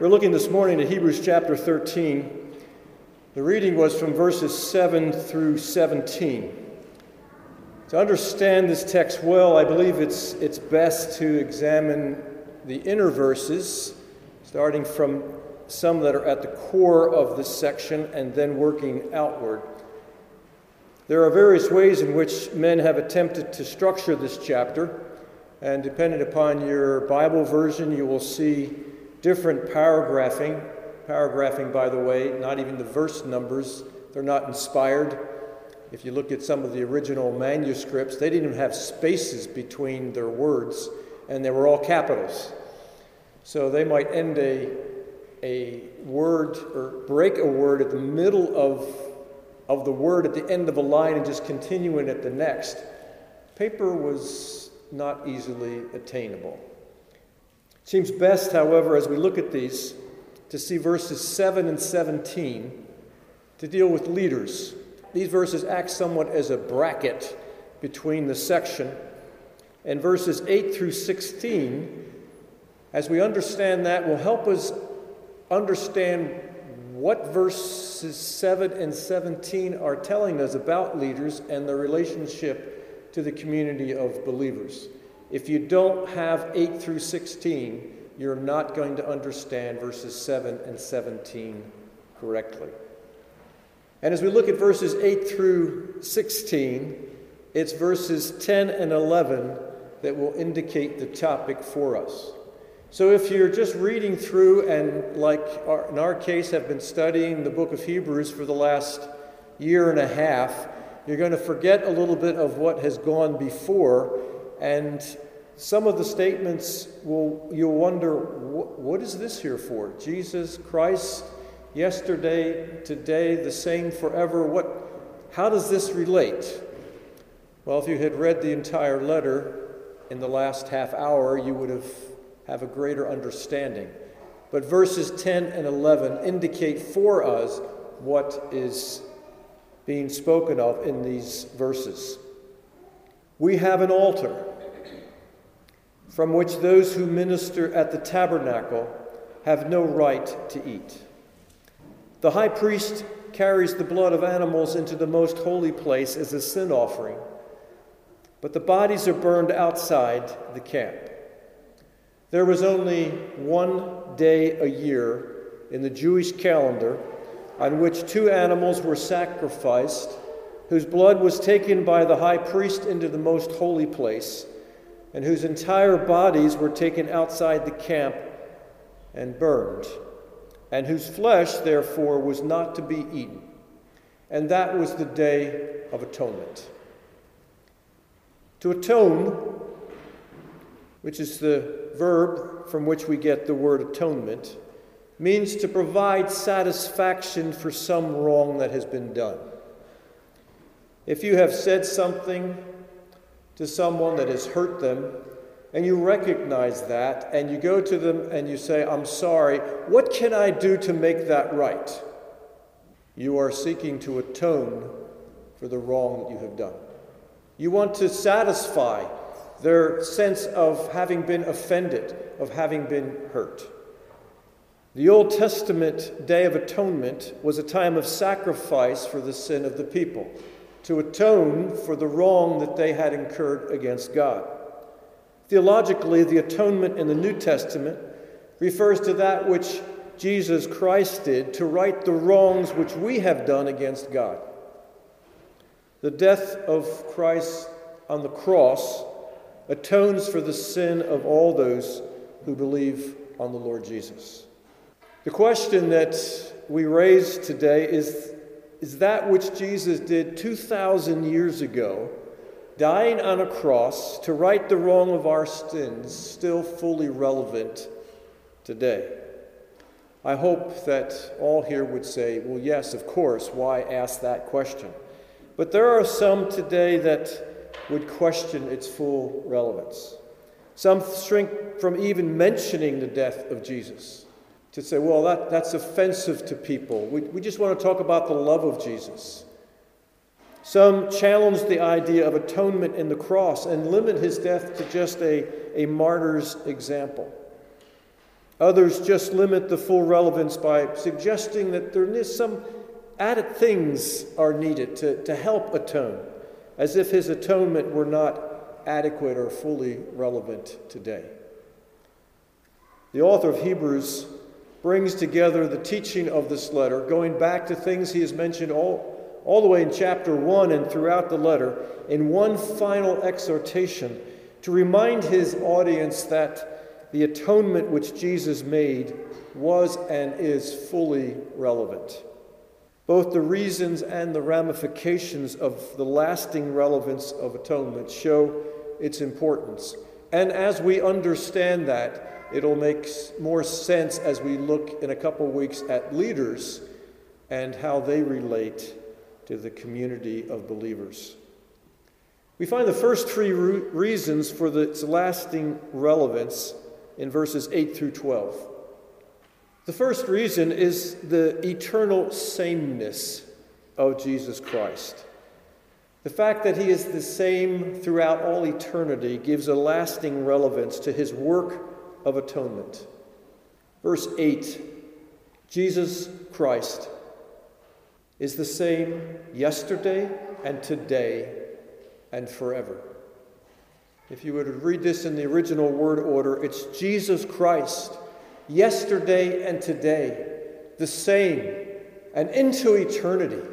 We're looking this morning at Hebrews chapter 13. The reading was from verses 7 through 17. To understand this text well, I believe it's best to examine the inner verses, starting from some that are at the core of this section and then working outward. There are various ways in which men have attempted to structure this chapter, and depending upon your Bible version, you will see different paragraphing, by the way, not even the verse numbers, they're not inspired. If you look at some of the original manuscripts, they didn't even have spaces between their words, and they were all capitals. So they might end a word or break a word at the middle of the word at the end of a line and just continuing at the next. Paper was not easily attainable. It seems best, however, as we look at these, to see verses 7 and 17 to deal with leaders. These verses act somewhat as a bracket between the section, and verses 8 through 16, as we understand that, will help us understand what verses 7 and 17 are telling us about leaders and their relationship to the community of believers. If you don't have 8 through 16, you're not going to understand verses 7 and 17 correctly. And as we look at verses 8 through 16, it's verses 10 and 11 that will indicate the topic for us. So if you're just reading through and, in our case, have been studying the book of Hebrews for the last year and a half, you're going to forget a little bit of what has gone before, and some of the statements you'll wonder, what is this here for? Jesus Christ, yesterday, today, the same forever. How does this relate? Well, if you had read the entire letter in the last half hour, you would have a greater understanding. But verses 10 and 11 indicate for us what is being spoken of in these verses. We have an altar from which those who minister at the tabernacle have no right to eat. The high priest carries the blood of animals into the most holy place as a sin offering, but the bodies are burned outside the camp. There was only one day a year in the Jewish calendar on which 2 animals were sacrificed, whose blood was taken by the high priest into the most holy place, and whose entire bodies were taken outside the camp and burned, and whose flesh, therefore, was not to be eaten. And that was the Day of Atonement. To atone, which is the verb from which we get the word atonement, means to provide satisfaction for some wrong that has been done. If you have said something to someone that has hurt them, and you recognize that, and you go to them and you say, "I'm sorry, what can I do to make that right?" You are seeking to atone for the wrong that you have done. You want to satisfy their sense of having been offended, of having been hurt. The Old Testament Day of Atonement was a time of sacrifice for the sin of the people, to atone for the wrong that they had incurred against God. Theologically, the atonement in the New Testament refers to that which Jesus Christ did to right the wrongs which we have done against God. The death of Christ on the cross atones for the sin of all those who believe on the Lord Jesus. The question that we raise today is that which Jesus did 2,000 years ago, dying on a cross to right the wrong of our sins, still fully relevant today? I hope that all here would say, well, yes, of course, why ask that question? But there are some today that would question its full relevance. Some shrink from even mentioning the death of Jesus, to say, well, that's offensive to people. We just want to talk about the love of Jesus. Some challenge the idea of atonement in the cross and limit his death to just a martyr's example. Others just limit the full relevance by suggesting that there is some added things are needed to help atone, as if his atonement were not adequate or fully relevant today. The author of Hebrews brings together the teaching of this letter, going back to things he has mentioned all the way in chapter 1 and throughout the letter, in one final exhortation to remind his audience that the atonement which Jesus made was and is fully relevant. Both the reasons and the ramifications of the lasting relevance of atonement show its importance. And as we understand that, it'll make more sense as we look in a couple weeks at leaders and how they relate to the community of believers. We find the first three reasons for its lasting relevance in verses 8 through 12. The first reason is the eternal sameness of Jesus Christ. The fact that he is the same throughout all eternity gives a lasting relevance to his work of atonement. Verse 8, Jesus Christ is the same yesterday and today and forever. If you were to read this in the original word order, it's Jesus Christ, yesterday and today, the same, and into eternity.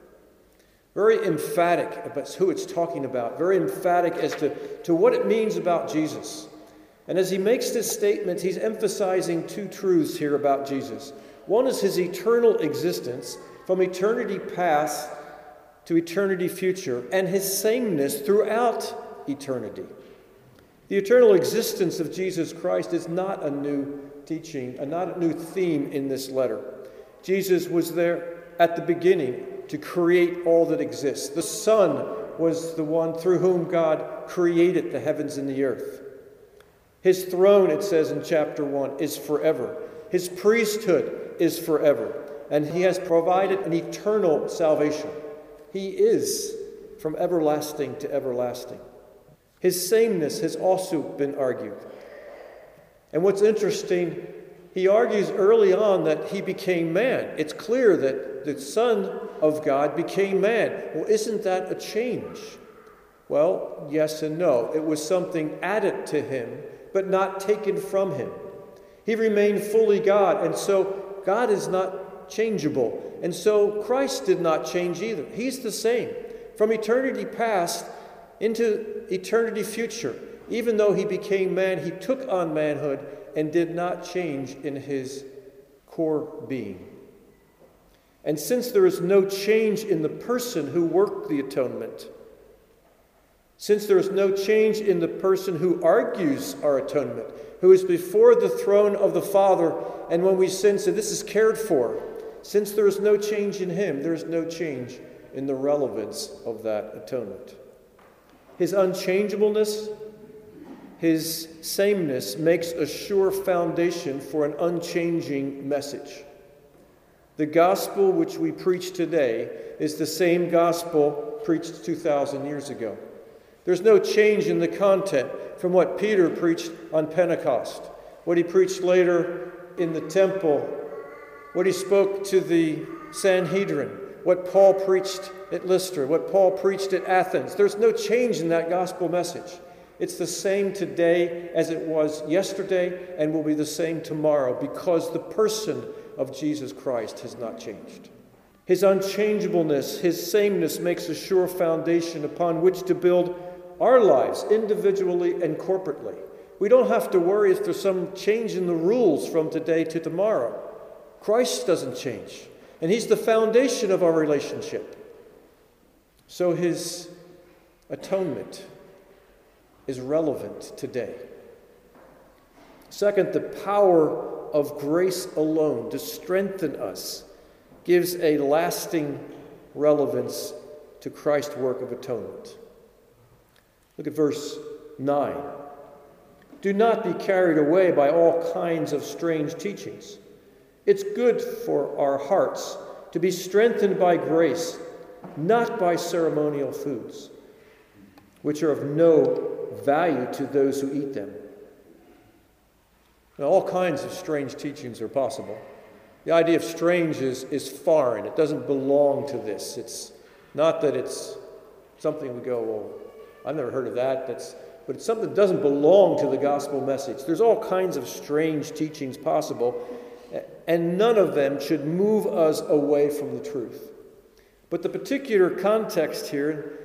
Very emphatic about who it's talking about, very emphatic as to what it means about Jesus. And as he makes this statement, he's emphasizing two truths here about Jesus. One is his eternal existence from eternity past to eternity future, and his sameness throughout eternity. The eternal existence of Jesus Christ is not a new teaching, not a new theme in this letter. Jesus was there at the beginning to create all that exists. The Son was the one through whom God created the heavens and the earth. His throne, it says in chapter 1, is forever. His priesthood is forever. And he has provided an eternal salvation. He is from everlasting to everlasting. His sameness has also been argued. And what's interesting, he argues early on that he became man. It's clear that the Son of God became man. Well, isn't that a change? Well, yes and no. It was something added to him, but not taken from him. He remained fully God, and so God is not changeable. And so Christ did not change either. He's the same. From eternity past into eternity future, even though he became man, he took on manhood and did not change in his core being. And since there is no change in the person who worked the atonement, since there is no change in the person who argues our atonement, who is before the throne of the Father, and when we sin, so this is cared for, since there is no change in him, there is no change in the relevance of that atonement. His unchangeableness, his sameness makes a sure foundation for an unchanging message. The gospel which we preach today is the same gospel preached 2,000 years ago. There's no change in the content from what Peter preached on Pentecost, what he preached later in the temple, what he spoke to the Sanhedrin, what Paul preached at Lystra, what Paul preached at Athens. There's no change in that gospel message. It's the same today as it was yesterday and will be the same tomorrow because the person of Jesus Christ has not changed. His unchangeableness, his sameness makes a sure foundation upon which to build our lives individually and corporately. We don't have to worry if there's some change in the rules from today to tomorrow. Christ doesn't change, and he's the foundation of our relationship. So his atonement is relevant today. Second, the power of grace alone to strengthen us gives a lasting relevance to Christ's work of atonement. Look at verse 9. Do not be carried away by all kinds of strange teachings. It's good for our hearts to be strengthened by grace, not by ceremonial foods, which are of no value to those who eat them. Now, all kinds of strange teachings are possible. The idea of strange is foreign. It doesn't belong to this. It's not that it's something we go, well, I've never heard of that. But it's something that doesn't belong to the gospel message. There's all kinds of strange teachings possible, and none of them should move us away from the truth. But the particular context here,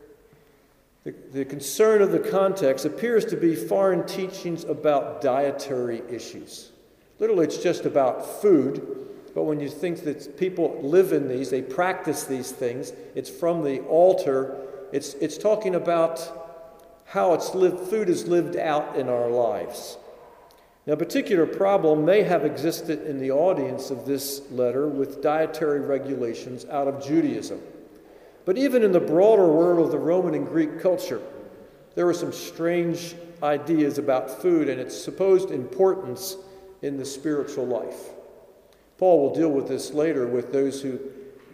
the concern of the context appears to be foreign teachings about dietary issues. Literally, it's just about food, but when you think that people live in these, they practice these things, it's from the altar, it's talking about how food is lived out in our lives. Now, a particular problem may have existed in the audience of this letter with dietary regulations out of Judaism. But even in the broader world of the Roman and Greek culture, there were some strange ideas about food and its supposed importance in the spiritual life. Paul will deal with this later with those who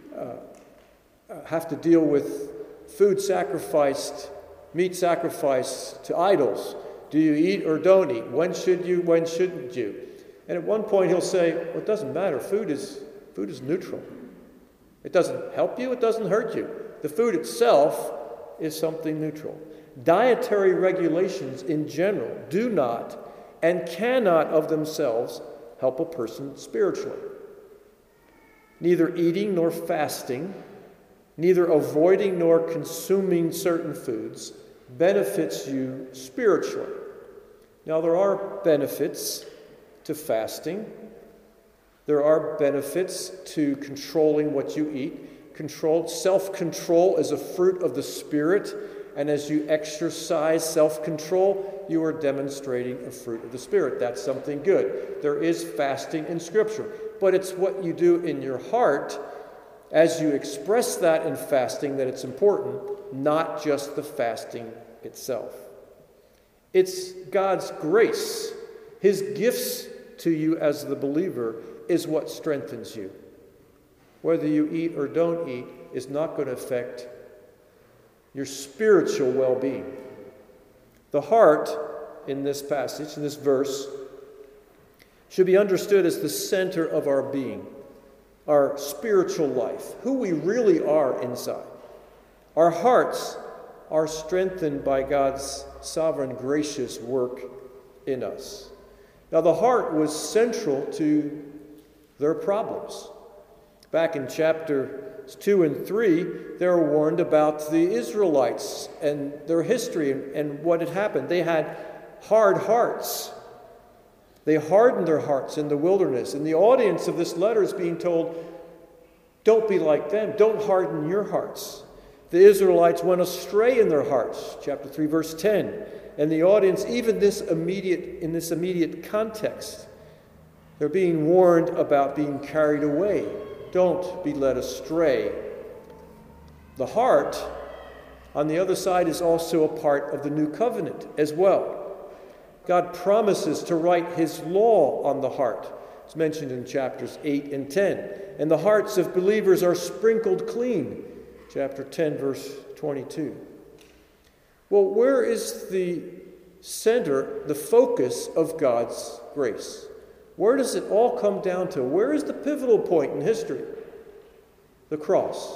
have to deal with food sacrificed, meat sacrificed to idols. Do you eat or don't eat? When should you? When shouldn't you? And at one point he'll say, well, it doesn't matter. Food is neutral. It doesn't help you. It doesn't hurt you. The food itself is something neutral. Dietary regulations in general do not and cannot of themselves help a person spiritually. Neither eating nor fasting, neither avoiding nor consuming certain foods benefits you spiritually. Now, there are benefits to fasting. There are benefits to controlling what you eat. Self-control is a fruit of the Spirit, and as you exercise self-control, you are demonstrating a fruit of the Spirit. That's something good. There is fasting in Scripture, but it's what you do in your heart as you express that in fasting that it's important, not just the fasting itself. It's God's grace, His gifts to you as the believer is what strengthens you. Whether you eat or don't eat is not going to affect your spiritual well-being. The heart in this passage, in this verse, should be understood as the center of our being, our spiritual life, who we really are inside. Our hearts are strengthened by God's sovereign, gracious work in us. Now, the heart was central to their problems. Back in chapters 2 and 3, they were warned about the Israelites and their history and what had happened. They had hard hearts. They hardened their hearts in the wilderness. And the audience of this letter is being told, don't be like them. Don't harden your hearts. The Israelites went astray in their hearts, chapter 3, verse 10. And the audience, even in this immediate context, they're being warned about being carried away. Don't be led astray. The heart, on the other side, is also a part of the new covenant as well. God promises to write His law on the heart. It's mentioned in chapters 8 and 10. And the hearts of believers are sprinkled clean. Chapter 10, verse 22. Well, where is the center, the focus of God's grace? Where does it all come down to? Where is the pivotal point in history? The cross.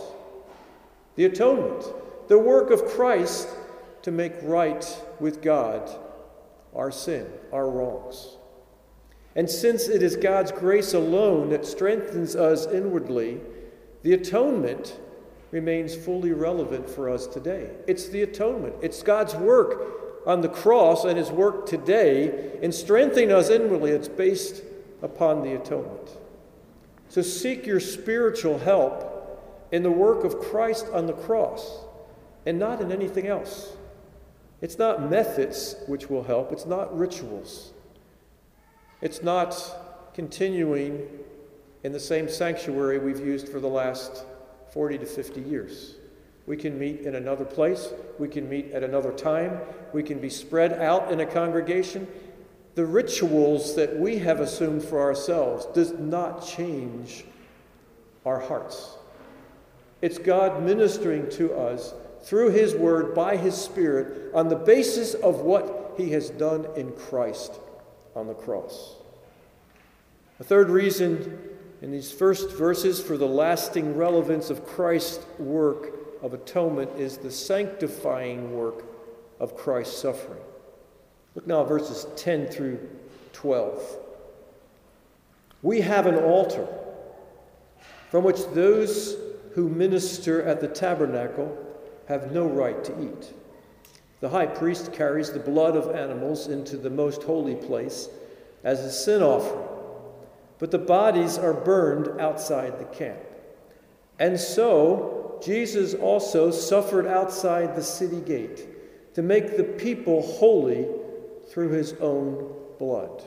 The atonement. The work of Christ to make right with God our sin, our wrongs. And since it is God's grace alone that strengthens us inwardly, the atonement remains fully relevant for us today. It's the atonement. It's God's work on the cross and His work today in strengthening us inwardly. It's based upon the atonement. So seek your spiritual help in the work of Christ on the cross and not in anything else. It's not methods which will help. It's not rituals. It's not continuing in the same sanctuary we've used for the last 40 to 50 years. We can meet in another place. We can meet at another time. We can be spread out in a congregation. The rituals that we have assumed for ourselves does not change our hearts. It's God ministering to us through His Word, by His Spirit, on the basis of what He has done in Christ. on the cross. A third reason in these first verses for the lasting relevance of Christ's work of atonement is the sanctifying work of Christ's suffering. Look now at verses 10 through 12. We have an altar from which those who minister at the tabernacle have no right to eat. The high priest carries the blood of animals into the most holy place as a sin offering, but the bodies are burned outside the camp. And so Jesus also suffered outside the city gate to make the people holy through his own blood.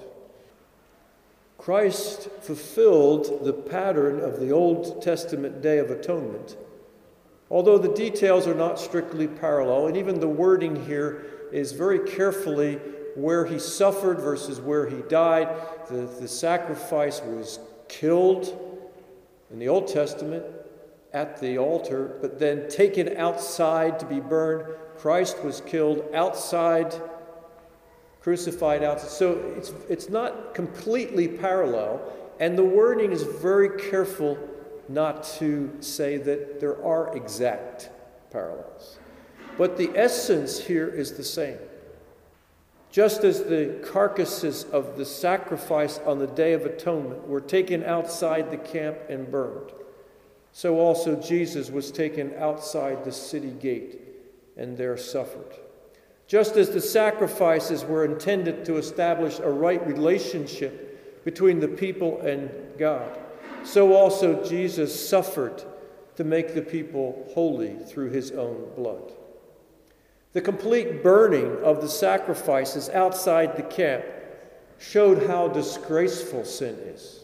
Christ fulfilled the pattern of the Old Testament Day of Atonement, although the details are not strictly parallel, and even the wording here is very carefully where he suffered versus where he died. The sacrifice was killed in the Old Testament at the altar, but then taken outside to be burned. Christ was killed outside, crucified outside. So it's not completely parallel, and the wording is very careful not to say that there are exact parallels. But the essence here is the same. Just as the carcasses of the sacrifice on the Day of Atonement were taken outside the camp and burned, so also Jesus was taken outside the city gate and there suffered. Just as the sacrifices were intended to establish a right relationship between the people and God, so also Jesus suffered to make the people holy through his own blood. The complete burning of the sacrifices outside the camp showed how disgraceful sin is.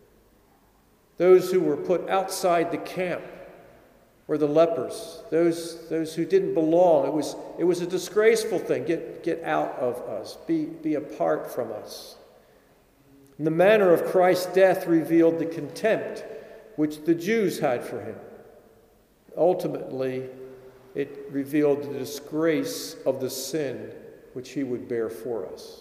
Those who were put outside the camp were the lepers, those who didn't belong. It was a disgraceful thing. Get out of us. Be apart from us. And the manner of Christ's death revealed the contempt which the Jews had for him. Ultimately, it revealed the disgrace of the sin which he would bear for us.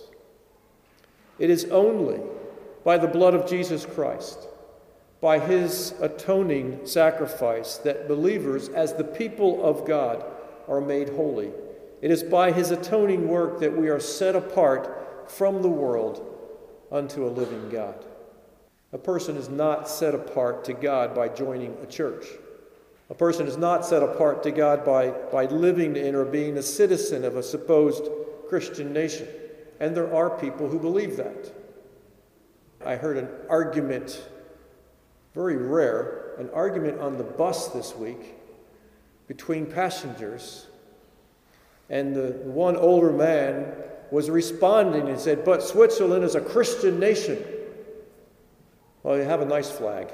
It is only by the blood of Jesus Christ, by his atoning sacrifice, that believers, as the people of God, are made holy. It is by his atoning work that we are set apart from the world unto a living God. A person is not set apart to God by joining a church. A person is not set apart to God by living in or being a citizen of a supposed Christian nation. And there are people who believe that. I heard an argument, very rare, an argument on the bus this week between passengers. And the one older man was responding and said, "But Switzerland is a Christian nation." Well, you have a nice flag.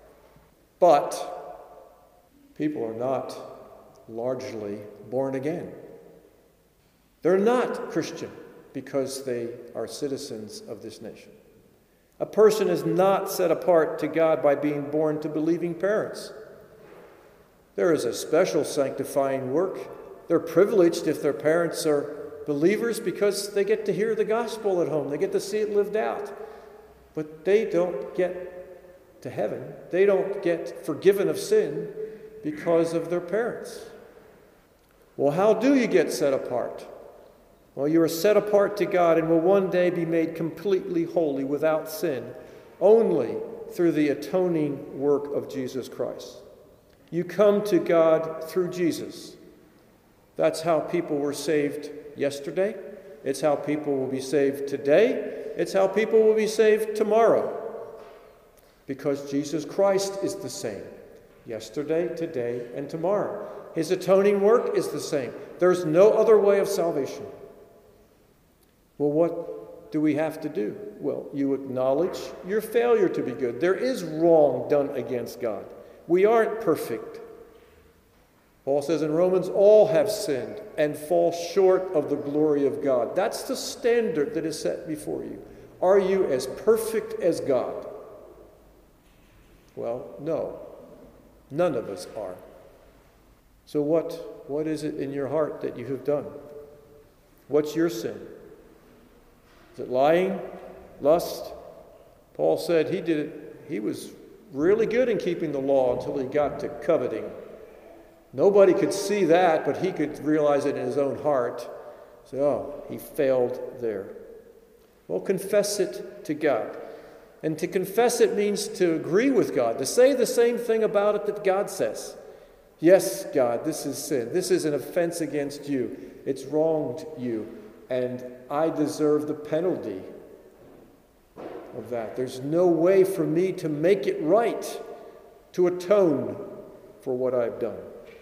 But people are not largely born again. They're not Christian because they are citizens of this nation. A person is not set apart to God by being born to believing parents. There is a special sanctifying work. They're privileged if their parents are believers because they get to hear the gospel at home. They get to see it lived out. But they don't get to heaven. They don't get forgiven of sin because of their parents. Well, how do you get set apart? Well, you are set apart to God and will one day be made completely holy without sin only through the atoning work of Jesus Christ. You come to God through Jesus. That's how people were saved yesterday. It's how people will be saved today. It's how people will be saved tomorrow. Because Jesus Christ is the same. Yesterday, today, and tomorrow. His atoning work is the same. There's no other way of salvation. Well, what do we have to do? Well, you acknowledge your failure to be good. There is wrong done against God. We aren't perfect. Paul says in Romans, all have sinned and fall short of the glory of God. That's the standard that is set before you. Are you as perfect as God? Well, no. None of us are. So what is it in your heart that you have done? What's your sin? Is it lying? lust. Paul said he was really good in keeping the law until he got to coveting. Nobody could see that, but he could realize it in his own heart. So, he failed there. Well, confess it to God. And to confess it means to agree with God, to say the same thing about it that God says. Yes, God, this is sin. This is an offense against you. It's wronged you, and I deserve the penalty of that. There's no way for me to make it right, to atone for what I've done.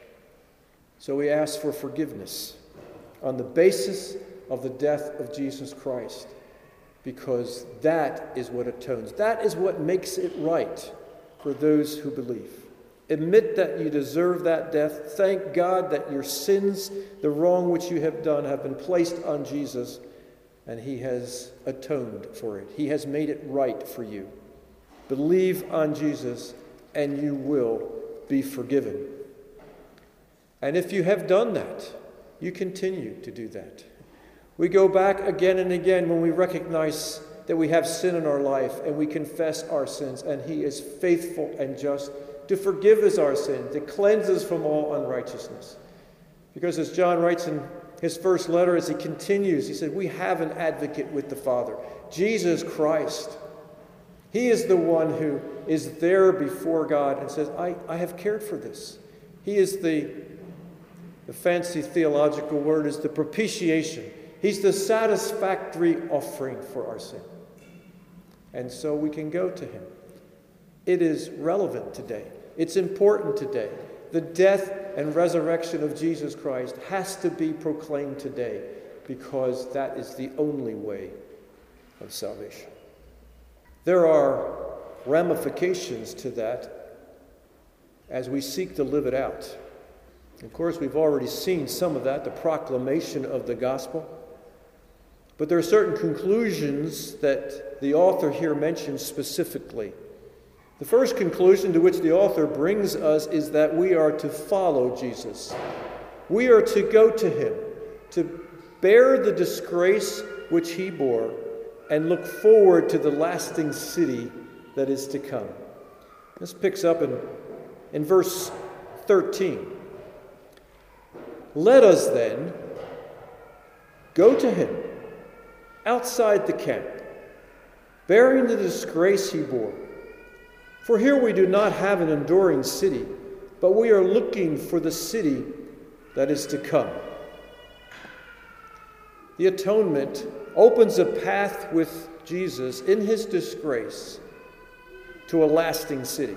So we ask for forgiveness on the basis of the death of Jesus Christ, because that is what atones. That is what makes it right for those who believe. Admit that you deserve that death. Thank God that your sins, the wrong which you have done, have been placed on Jesus, and he has atoned for it. He has made it right for you. Believe on Jesus, and you will be forgiven. And if you have done that, you continue to do that. We go back again and again when we recognize that we have sin in our life, and we confess our sins, and he is faithful and just to forgive us our sin, to cleanse us from all unrighteousness. Because as John writes in his first letter, as he continues, he said, we have an advocate with the Father, Jesus Christ. He is the one who is there before God and says, I have cared for this. He is the fancy theological word is the propitiation. He's the satisfactory offering for our sin. And so we can go to him. It is relevant today. It's important today. The death and resurrection of Jesus Christ has to be proclaimed today, because that is the only way of salvation. There are ramifications to that as we seek to live it out. Of course, we've already seen some of that, the proclamation of the gospel. But there are certain conclusions that the author here mentions specifically. The first conclusion to which the author brings us is that we are to follow Jesus. We are to go to him, to bear the disgrace which he bore, and look forward to the lasting city that is to come. This picks up in verse 13. Let us then go to him outside the camp, bearing the disgrace he bore. For here we do not have an enduring city, but we are looking for the city that is to come. The atonement opens a path with Jesus in his disgrace to a lasting city.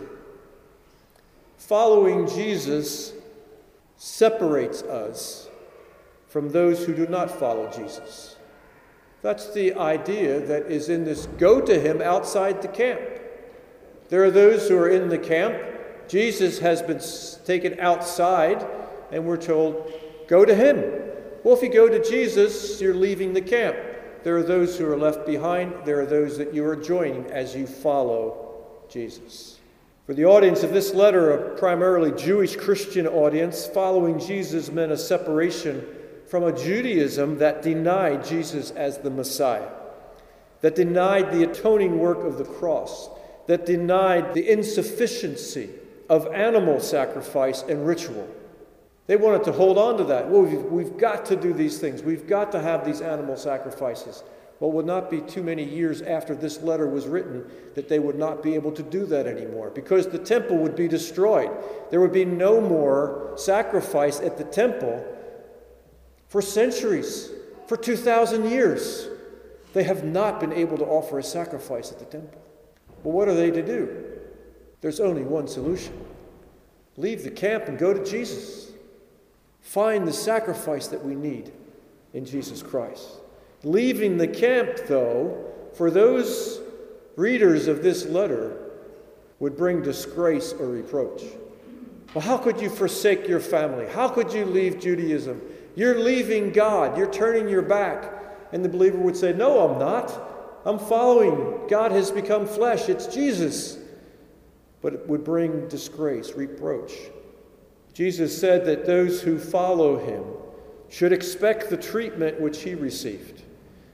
Following Jesus separates us from those who do not follow Jesus. That's the idea that is in this go to him outside the camp. There are those who are in the camp. Jesus has been taken outside, and we're told, go to him. Well, if you go to Jesus, you're leaving the camp. There are those who are left behind. There are those that you are joining as you follow Jesus. For the audience of this letter, a primarily Jewish Christian audience, following Jesus meant a separation from a Judaism that denied Jesus as the Messiah, that denied the atoning work of the cross, that denied the insufficiency of animal sacrifice and ritual. They wanted to hold on to that. Well, we've got to do these things. We've got to have these animal sacrifices. Well, it would not be too many years after this letter was written that they would not be able to do that anymore, because the temple would be destroyed. There would be no more sacrifice at the temple for centuries, for 2,000 years. They have not been able to offer a sacrifice at the temple. Well, what are they to do? There's only one solution. Leave the camp and go to Jesus. Find the sacrifice that we need in Jesus Christ. Leaving the camp, though, for those readers of this letter, would bring disgrace or reproach. Well, how could you forsake your family? How could you leave Judaism? You're leaving God. You're turning your back. And the believer would say, no, I'm not. I'm following. God has become flesh. It's Jesus. But it would bring disgrace, reproach. Jesus said that those who follow him should expect the treatment which he received.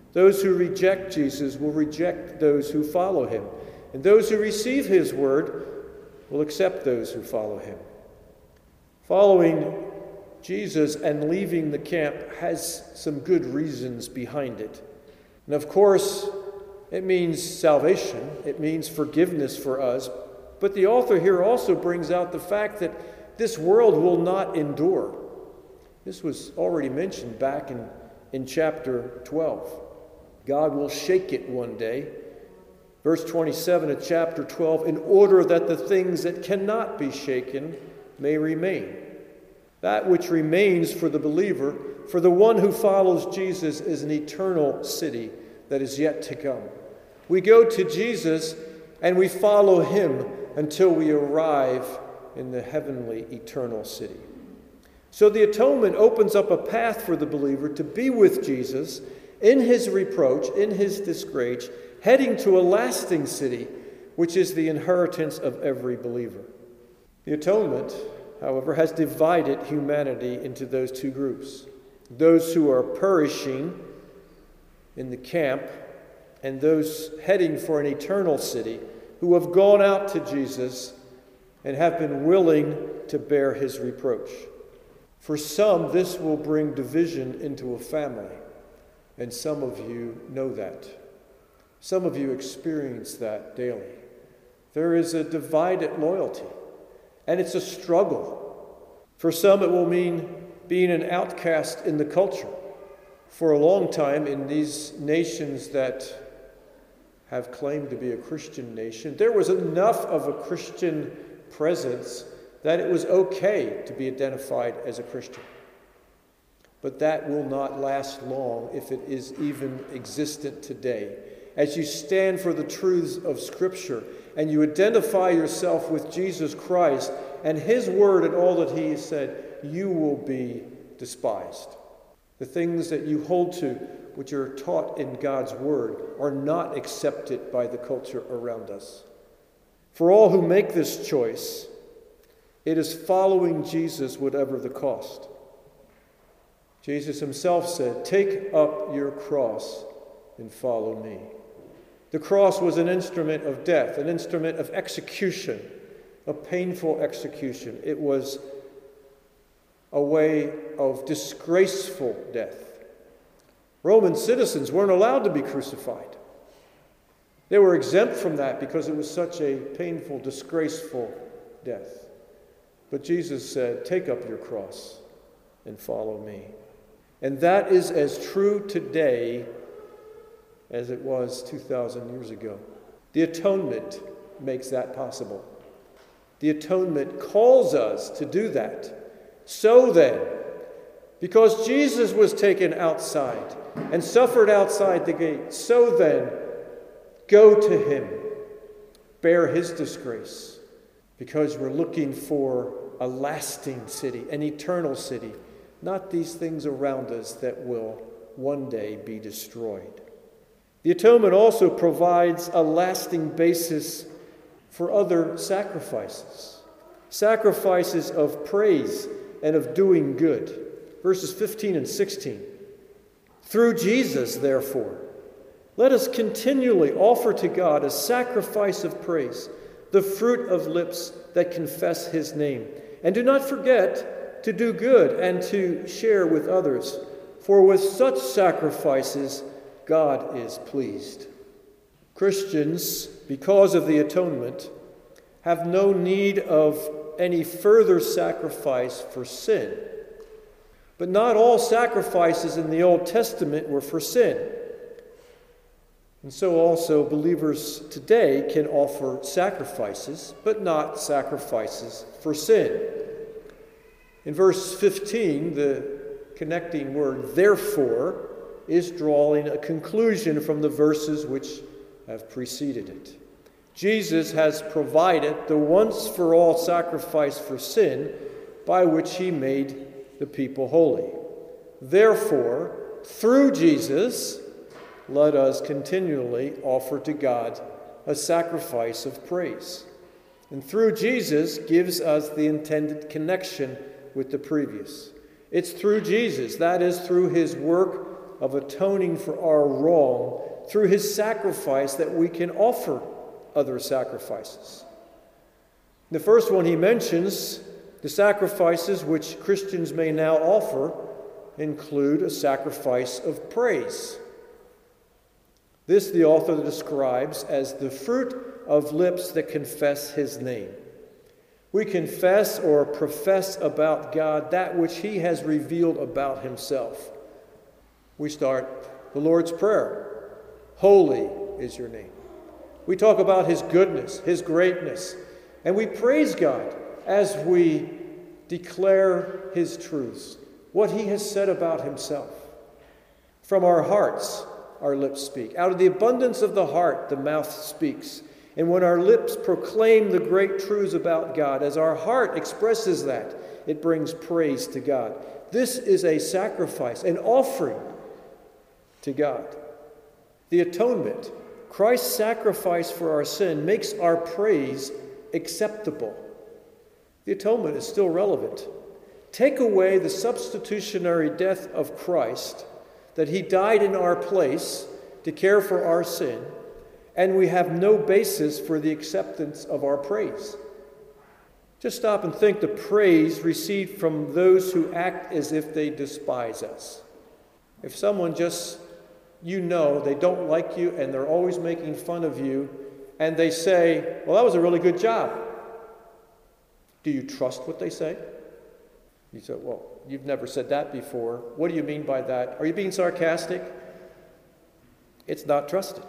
Those who reject Jesus will reject those who follow him. And those who receive his word will accept those who follow him. Following Jesus and leaving the camp has some good reasons behind it. And of course, it means salvation. It means forgiveness for us. But the author here also brings out the fact that this world will not endure. This was already mentioned back in chapter 12. God will shake it one day. Verse 27 of chapter 12, in order that the things that cannot be shaken may remain. That which remains for the believer, for the one who follows Jesus, is an eternal city that is yet to come. We go to Jesus and we follow him until we arrive in the heavenly eternal city. So the atonement opens up a path for the believer to be with Jesus in his reproach, in his disgrace, heading to a lasting city, which is the inheritance of every believer. The atonement, however, has divided humanity into those two groups. Those who are perishing in the camp and those heading for an eternal city who have gone out to Jesus and have been willing to bear his reproach. For some, this will bring division into a family, and some of you know that. Some of you experience that daily. There is a divided loyalty, and it's a struggle. For some, it will mean being an outcast in the culture. For a long time, in these nations that have claimed to be a Christian nation, there was enough of a Christian presence that it was okay to be identified as a Christian. But that will not last long if it is even existent today. As you stand for the truths of Scripture and you identify yourself with Jesus Christ and his word and all that he has said, you will be despised. The things that you hold to, which are taught in God's word, are not accepted by the culture around us. For all who make this choice, it is following Jesus whatever the cost. Jesus himself said, "Take up your cross and follow me." The cross was an instrument of death, an instrument of execution, a painful execution. It was a way of disgraceful death. Roman citizens weren't allowed to be crucified. They were exempt from that because it was such a painful, disgraceful death. But Jesus said, "Take up your cross and follow me." And that is as true today as it was 2,000 years ago. The atonement makes that possible. The atonement calls us to do that. So then, because Jesus was taken outside and suffered outside the gate, so then, go to him, bear his disgrace, because we're looking for a lasting city, an eternal city, not these things around us that will one day be destroyed. The atonement also provides a lasting basis for other sacrifices, sacrifices of praise and of doing good. Verses 15 and 16. Through Jesus, therefore, let us continually offer to God a sacrifice of praise, the fruit of lips that confess his name. And do not forget to do good and to share with others, for with such sacrifices God is pleased. Christians, because of the atonement, have no need of any further sacrifice for sin. But not all sacrifices in the Old Testament were for sin. And so also believers today can offer sacrifices, but not sacrifices for sin. In verse 15, the connecting word, therefore, is drawing a conclusion from the verses which have preceded it. Jesus has provided the once-for-all sacrifice for sin by which he made the people holy. Therefore, through Jesus, let us continually offer to God a sacrifice of praise. And through Jesus gives us the intended connection with the previous. It's through Jesus, that is through his work of atoning for our wrong through his sacrifice that we can offer other sacrifices. The first one he mentions, the sacrifices which Christians may now offer, include a sacrifice of praise. This the author describes as the fruit of lips that confess his name. We confess or profess about God that which he has revealed about himself. We start the Lord's Prayer. Holy is your name. We talk about his goodness, his greatness, and we praise God as we declare his truths, what he has said about himself. From our hearts, our lips speak. Out of the abundance of the heart, the mouth speaks. And when our lips proclaim the great truths about God, as our heart expresses that, it brings praise to God. This is a sacrifice, an offering to God. The atonement, Christ's sacrifice for our sin, makes our praise acceptable. The atonement is still relevant. Take away the substitutionary death of Christ, that he died in our place to care for our sin, and we have no basis for the acceptance of our praise. Just stop and think the praise received from those who act as if they despise us. If someone just, they don't like you and they're always making fun of you, and they say, well, that was a really good job. Do you trust what they say? You say, well, you've never said that before. What do you mean by that? Are you being sarcastic? It's not trusted.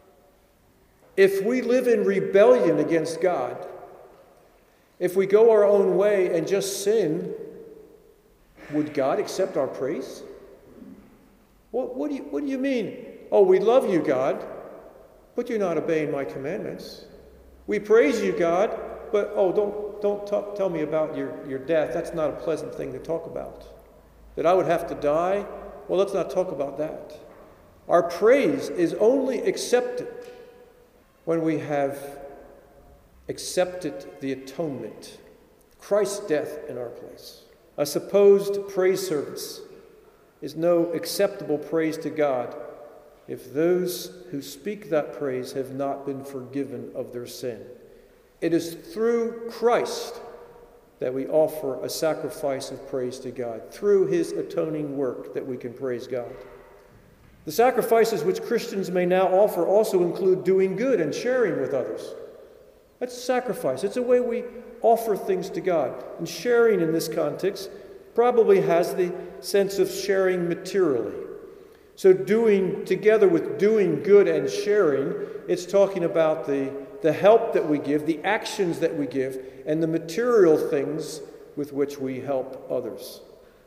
If we live in rebellion against God, if we go our own way and just sin, would God accept our praise? What do you mean? Oh, we love you, God, but you're not obeying my commandments. We praise you, God, but don't tell me about your death. That's not a pleasant thing to talk about. That I would have to die? Well, let's not talk about that. Our praise is only accepted when we have accepted the atonement, Christ's death in our place. A supposed praise service is no acceptable praise to God if those who speak that praise have not been forgiven of their sin. It is through Christ that we offer a sacrifice of praise to God, through his atoning work that we can praise God. The sacrifices which Christians may now offer also include doing good and sharing with others. That's a sacrifice. It's a way we offer things to God. And sharing in this context probably has the sense of sharing materially. So together with doing good and sharing, it's talking about the help that we give, the actions that we give, and the material things with which we help others.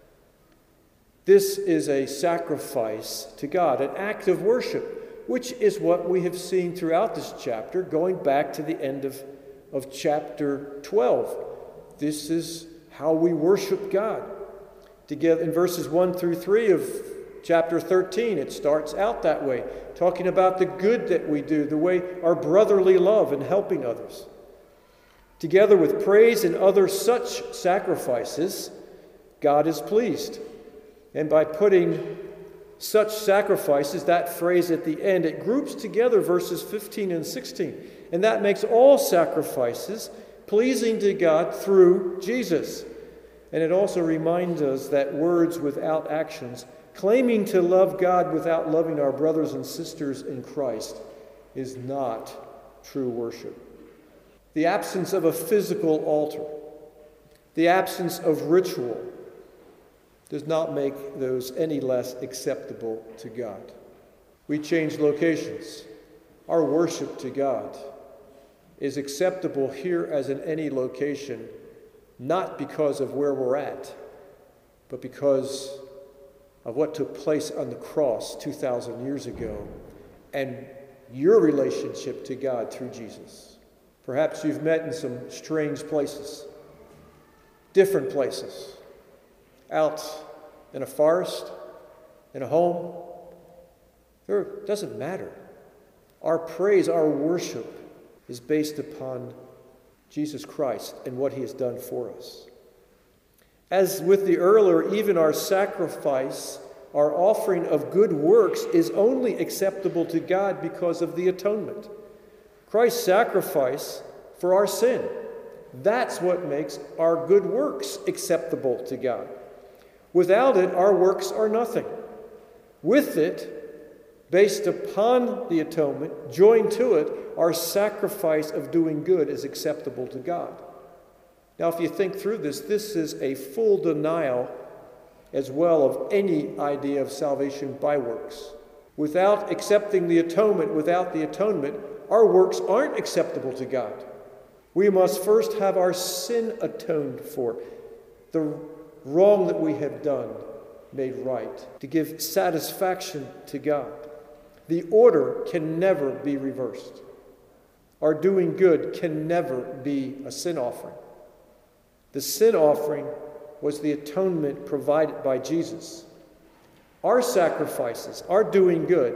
This is a sacrifice to God, an act of worship, which is what we have seen throughout this chapter, going back to the end of chapter 12. This is how we worship God. Together in verses 1 through 3 of chapter 13, it starts out that way, talking about the good that we do, the way our brotherly love and helping others. Together with praise and other such sacrifices, God is pleased. And by putting such sacrifices, that phrase at the end, it groups together verses 15 and 16. And that makes all sacrifices pleasing to God through Jesus. And it also reminds us that words without actions, claiming to love God without loving our brothers and sisters in Christ, is not true worship. The absence of a physical altar, the absence of ritual, does not make those any less acceptable to God. We change locations. Our worship to God is acceptable here as in any location, not because of where we're at, but because of what took place on the cross 2,000 years ago and your relationship to God through Jesus. Perhaps you've met in some strange places, different places, out in a forest, in a home. It doesn't matter. Our praise, our worship is based upon Jesus Christ and what he has done for us. As with the earlier, even our sacrifice our offering of good works is only acceptable to God because of the atonement. Christ's sacrifice for our sin. That's what makes our good works acceptable to God. Without it, our works are nothing. With it, based upon the atonement, joined to it, our sacrifice of doing good is acceptable to God. Now, if you think through this is a full denial as well of any idea of salvation by works. Without accepting the atonement, without the atonement, our works aren't acceptable to God. We must first have our sin atoned for, the wrong that we have done made right, to give satisfaction to God. The order can never be reversed. Our doing good can never be a sin offering. The sin offering was the atonement provided by Jesus. Our sacrifices, our doing good,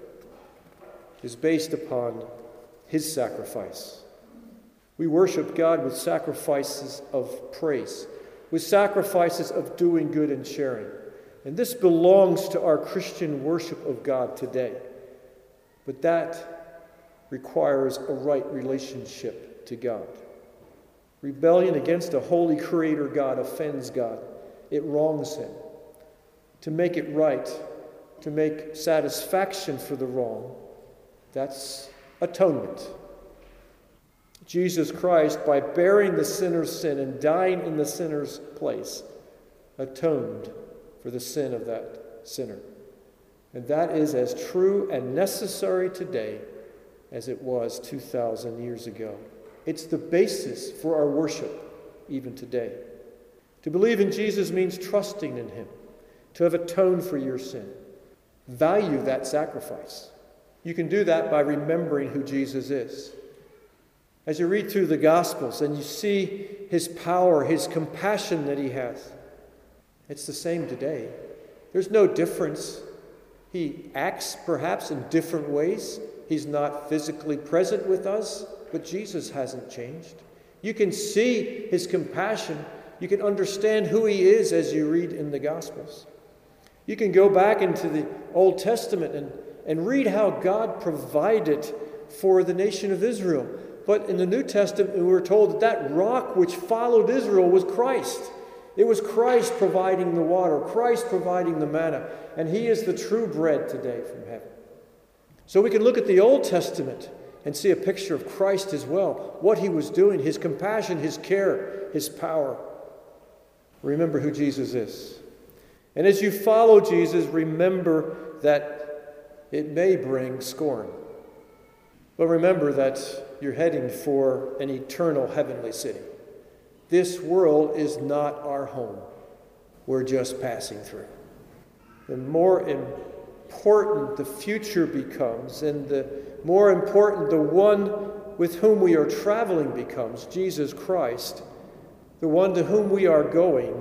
is based upon his sacrifice. We worship God with sacrifices of praise, with sacrifices of doing good and sharing. And this belongs to our Christian worship of God today. But that requires a right relationship to God. Rebellion against a holy creator God offends God. It wrongs him. To make it right, to make satisfaction for the wrong, that's atonement. Jesus Christ, by bearing the sinner's sin and dying in the sinner's place, atoned for the sin of that sinner. And that is as true and necessary today as it was 2,000 years ago. It's the basis for our worship even today. To believe in Jesus means trusting in him, to have atoned for your sin. Value that sacrifice. You can do that by remembering who Jesus is. As you read through the Gospels and you see his power, his compassion that he has, it's the same today. There's no difference. He acts perhaps in different ways. He's not physically present with us, but Jesus hasn't changed. You can see his compassion. You can understand who he is as you read in the Gospels. You can go back into the Old Testament and read how God provided for the nation of Israel. But in the New Testament, we were told that rock which followed Israel was Christ. It was Christ providing the water, Christ providing the manna, and he is the true bread today from heaven. So we can look at the Old Testament and see a picture of Christ as well, what he was doing, his compassion, his care, his power. Remember who Jesus is. And as you follow Jesus, remember that it may bring scorn. But remember that you're heading for an eternal heavenly city. This world is not our home. We're just passing through. The more important the future becomes, and the more important the one with whom we are traveling becomes, Jesus Christ, the one to whom we are going,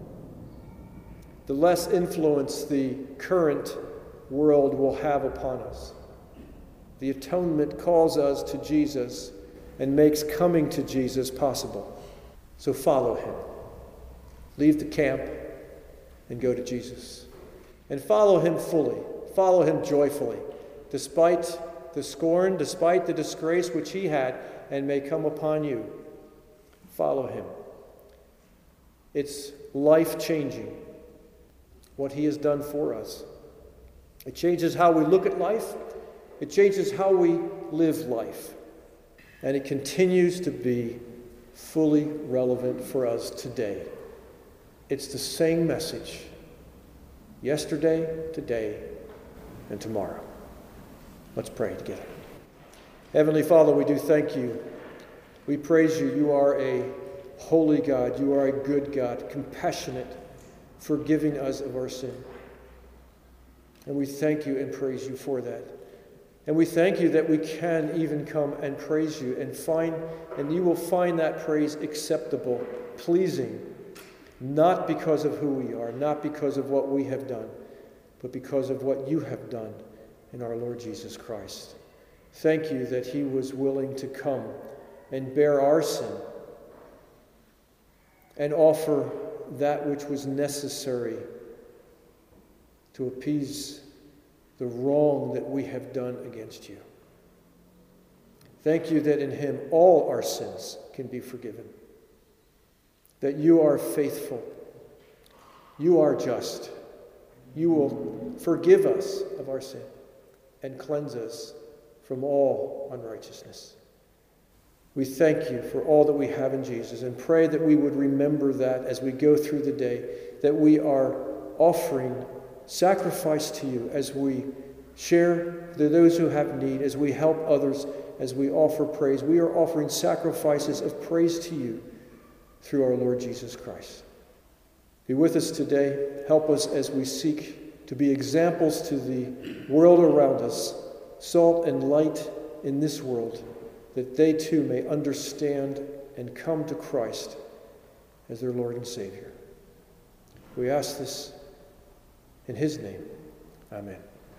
the less influence the current world will have upon us. The atonement calls us to Jesus and makes coming to Jesus possible. So follow him. Leave the camp and go to Jesus. And follow him fully. Follow him joyfully, despite the scorn, despite the disgrace which he had and may come upon you. Follow him. It's life-changing, what he has done for us. It changes how we look at life. It changes how we live life. And it continues to be fully relevant for us today. It's the same message yesterday, today, and tomorrow. Let's pray together. Heavenly Father, we do thank you. We praise you. You are a holy God. You are a good God, compassionate, forgiving us of our sin. And we thank you and praise you for that. And we thank you that we can even come and praise you and you will find that praise acceptable, pleasing, not because of who we are, not because of what we have done, but because of what you have done in our Lord Jesus Christ. Thank you that he was willing to come and bear our sin and offer that which was necessary to appease the wrong that we have done against you. Thank you that in him all our sins can be forgiven, that you are faithful, you are just, you will forgive us of our sin and cleanse us from all unrighteousness. We thank you for all that we have in Jesus and pray that we would remember that as we go through the day, that we are offering sacrifice to you as we share to those who have need, as we help others, as we offer praise. We are offering sacrifices of praise to you through our Lord Jesus Christ. Be with us today. Help us as we seek to be examples to the world around us, salt and light in this world, that they too may understand and come to Christ as their Lord and Savior. We ask this in his name. Amen.